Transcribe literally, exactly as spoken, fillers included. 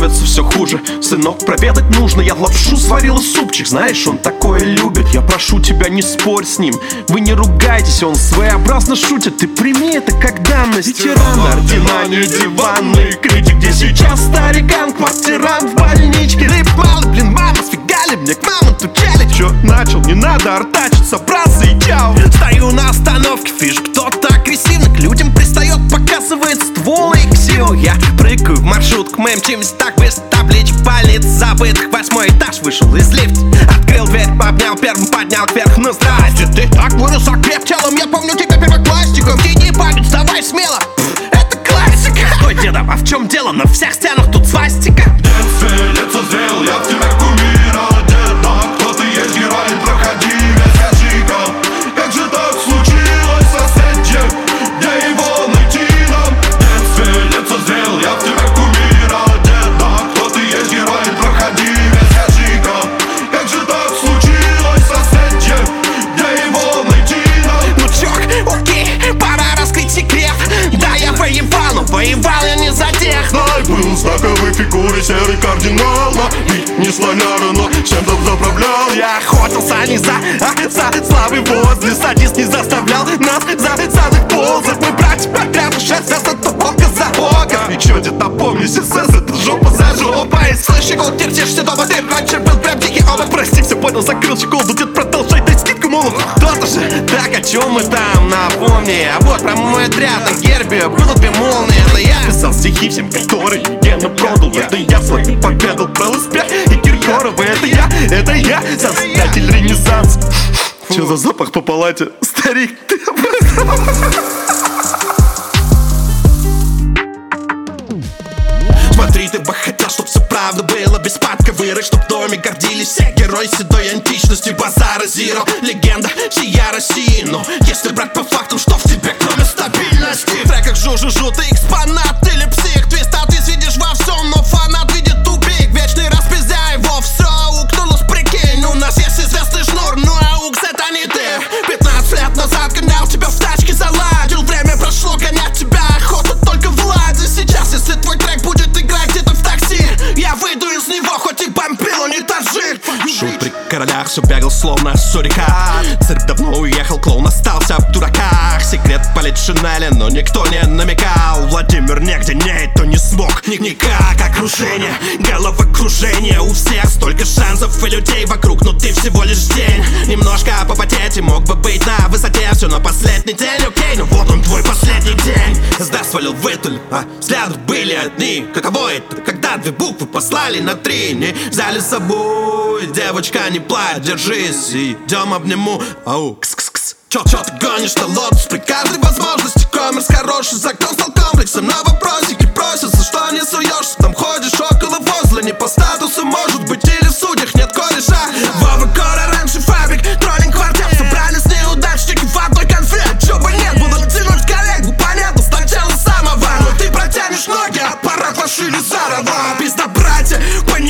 становится все хуже. Сынок, проведать нужно, я лапшу сварила супчик. Знаешь, он такое любит, я прошу тебя, не спорь с ним. Вы не ругайтесь, он своеобразно шутит. Ты прими это как данность. Ветеран, ордена, не диванные критик. Где сейчас старикан, квартирант в больничке. Рыбалы, блин, мама, сфигали мне к мамам тучали. Чё начал, не надо артачиться, браться и чау. Стою на остановке, вижу, кто-то агрессивно к людям пристает, показывает ствол и ксиву. Я прыгаю в маршрутку, мы мчимся так быстро, табличек палец забытых. Восьмой этаж, вышел из лифта, открыл дверь, обнял первым, поднял кверх. Ну здрасте, ты так вырос, окреп телом. Я помню тебя первоклассником. Тяни память, вставай смело, это классика. Стой, деда, а в чем дело? На всех стенах тут свастика. Детстве лет созрел, я в тебя кумира, деда. Кто ты есть, герой, проходи, скажи-ка, как же так случилось, соседи, где его найти нам? Детстве лет созрел, я в тебя кумира, деда. Кто ты есть, герой, проходи, скажи-ка, как же так случилось, соседи, где его найти нам? Ну чё, окей, пора раскрыть секрет. Да, я воевал, но воевал я не за тех. Знай, был знаковой фигурой серый кардинал. И не слоняра, но чем-то заправлял. Я охотился не за, а за славой возле. Садист не заставлял нас за задых ползать. Мы братья подряд шесть, это бога за бога. И чё, где-то помни, ССС, это жопа за жопой. Слышь, гол, терпишься дома, ты раньше был прям дикий обод. Прости, все понял, закрыл чехол, дед продолжай дать скидку, мол, кто-то же. Так, о чем мы там, напомни. А вот про мой отряд на гербе было две молнии. Это я писал стихи всем, которые легенду продал. Это я свой поведал про успех и Киркорова. Это я, это я, создатель ренессанса. Чё за запах по палате? Старик, ты Смотри, ты бы хотел, чтоб все правда было без подковырок, чтоб в доме гордились все герои седой античности. Базара Зиро, легенда сия России. Но если брать по фактам, что в тебе, кроме стабильности? В треках жу-жу-жу, ты экспонат или псих. Твист, а ты видишь во всем, но фанат видит тупик. Вечный распиздя его все укнулось, прикинь. У нас есть известный шнур, ну а укс это не ты. Пятнадцать лет назад гонял тебя в тачке, заладил. Время прошло, гонять тебя охота только Влади. Сейчас, если твой трек будет играть где-то в такси, я выйду из него, хоть и бомбил унитажи. Шут при королях, все бегал словно сурикат. Цирк давно уехал, клоун остался в дураках. Секрет палит Шинели, но никто не намекал. Владимир нигде не, то не смог ни никак. Окружение, головокружение. У всех столько шансов и людей вокруг, но ты всего лишь день. Немножко попотеть и мог бы быть на высоте. Все на последний день, окей, ну вот он твой последний день. Сда свалил в Италию, а взгляды были одни. Каково это, когда две буквы послали на три? Не взяли с собой, девочка, не плачь, держись. Идем обниму, ау, кс-кс-кс. Чё, чё ты гонишь на лотос при каждой возможности? Коммерс хороший, закон стал комплексом. На вопросики просятся, что не суешься. Там ходишь около возле, не по статусу, может быть, или в судьях нет кореша. Вова, Кора, раньше фабрик, троллинг квартет. Собрались неудачники в одной конфе. Чё бы нет, буду тянуть коллегу, понятно, сначала самого. Но ты протянешь ноги, аппарат лошили зарова. Пизда, братья,